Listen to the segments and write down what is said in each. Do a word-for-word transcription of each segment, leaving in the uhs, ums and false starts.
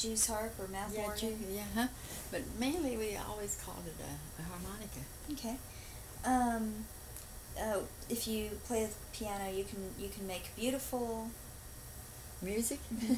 Jew's harp or mouth Yeah, organ? Jew, yeah, huh? But mainly we always called it a, a harmonica. Okay. Um, uh, if you play the piano, you can you can make beautiful Music?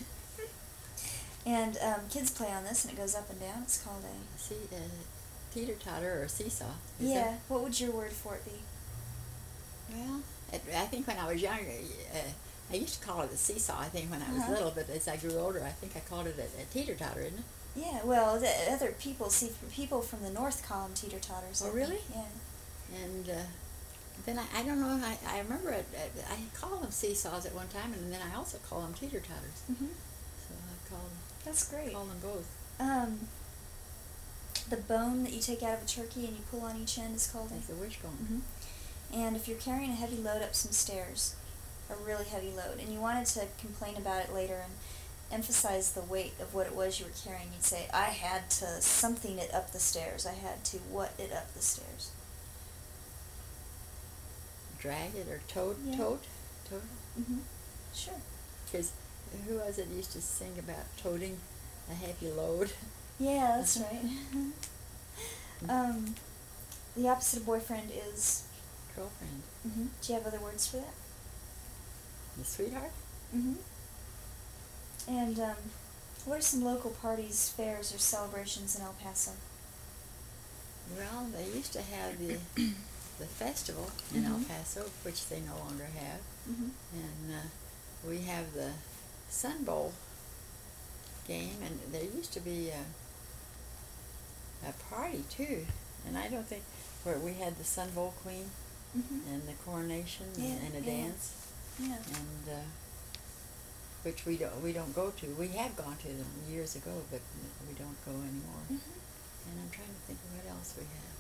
and um, kids play on this, and it goes up and down. It's called a See, uh, teeter-totter or seesaw. Is yeah. that- What would your word for it be? Well, it, I think when I was younger, uh, I used to call it a seesaw, I think, when I was Uh-huh. little, but as I grew older, I think I called it a, a teeter-totter, isn't it? Yeah. Well, the other people see people from the north call them teeter totters. Oh, really? Yeah. And uh, then I, I don't know, I, I remember it, uh, I called them seesaws at one time, and then I also call them teeter-totters. Mhm. So I call, That's great. call them both. Um, the bone that you take out of a turkey and you pull on each end is called That's a. the wishbone. Mhm. And if you're carrying a heavy load up some stairs, a really heavy load, and you wanted to complain about it later and emphasize the weight of what it was you were carrying, you'd say, I had to something it up the stairs. I had to what it up the stairs. Drag it or tote, Yeah. tote, tote. Mm-hmm. Sure. Because who was it used to sing about toting a heavy load? Yeah, that's right. um, the opposite of boyfriend is. Girlfriend. Mm-hmm. Do you have other words for that? The sweetheart? Mm-hmm. And um, what are some local parties, fairs, or celebrations in El Paso? Well, they used to have the the festival in El Mhm. Paso, which they no longer have, Mm-hmm. and uh, we have the Sun Bowl game, and there used to be a, a party too, and I don't think where we had the Sun Bowl Queen Mm-hmm. and the coronation and, Yeah, and a yeah. dance, Yeah. and uh, which we don't we don't go to. We have gone to them years ago, but we don't go anymore. Mm-hmm. And I'm trying to think of what else we have.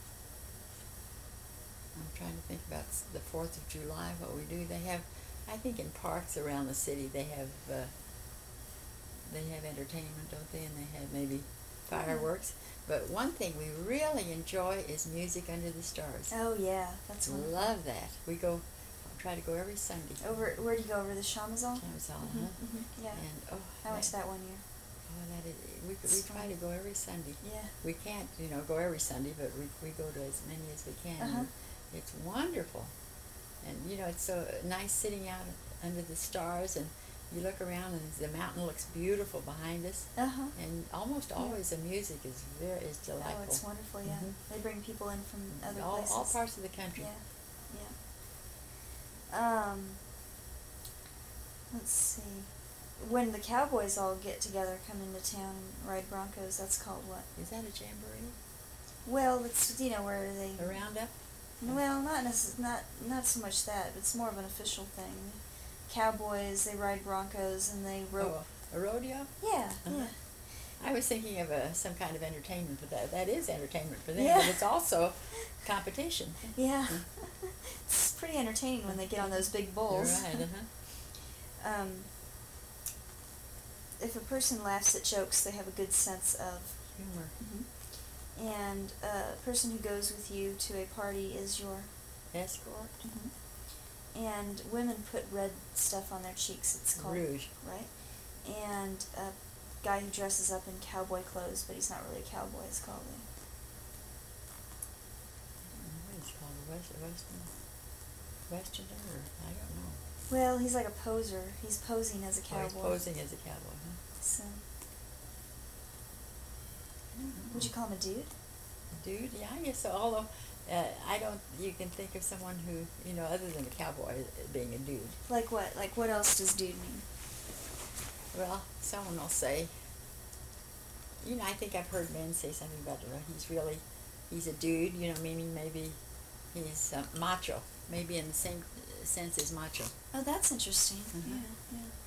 I'm trying to think about s- the Fourth of July, what we do. They have, I think in parks around the city, they have, uh, they have entertainment, don't they? And they have maybe fireworks. But one thing we really enjoy is music under the stars. Oh yeah, that's wonderful. Love that. We go, try to go every Sunday. Over where do you go over the Chamazal? Chamazal, Mhm, huh? mhm, yeah. And oh, I went to that- that one year. oh, that is, we we It's try fun. to go every Sunday. Yeah. We can't, you know, go every Sunday, but we we go to as many as we can. Uh-huh. And it's wonderful, and you know, it's so nice sitting out under the stars, and you look around, and the mountain looks beautiful behind us, Uh huh. and almost Yeah. always the music is very is delightful. Oh, it's wonderful. Yeah. Mhm. They bring people in from other all, places. all parts of the country. Yeah. Yeah. Um. Let's see. When the cowboys all get together, come into town and ride Broncos, that's called what? Is that a jamboree? Well, it's you know where they. A roundup? Well, not necess- not not so much that. It's more of an official thing. Cowboys, they ride Broncos and they rope. Oh, a rodeo? Yeah, Uh-huh. yeah. I was thinking of a, some kind of entertainment, but that that is entertainment for them. Yeah. But it's also competition. Yeah. It's pretty entertaining when they get on those big bulls. Right. Uh-huh. Um, if a person laughs at jokes, they have a good sense of. Humor. And a person who goes with you to a party is your. Escort. And women put red stuff on their cheeks. It's called Rouge. right. And a guy who dresses up in cowboy clothes, but he's not really a cowboy. It's called a. What is it called? A West, Western, Westerner, or I don't know. Well, he's like a poser. He's posing as a Oh, cowboy. he's posing as a cowboy, huh? So, I don't know. would you call him a dude? Dude, yeah, I guess so. Although, uh, I don't, you can think of someone who, you know, other than a cowboy uh, being a dude. Like what? Like what else does dude mean? Well, someone will say, you know, I think I've heard men say something about, uh, he's really, he's a dude, you know, meaning maybe he's uh, macho, maybe in the same sense as macho. Oh, that's interesting. Mhm. Yeah, yeah.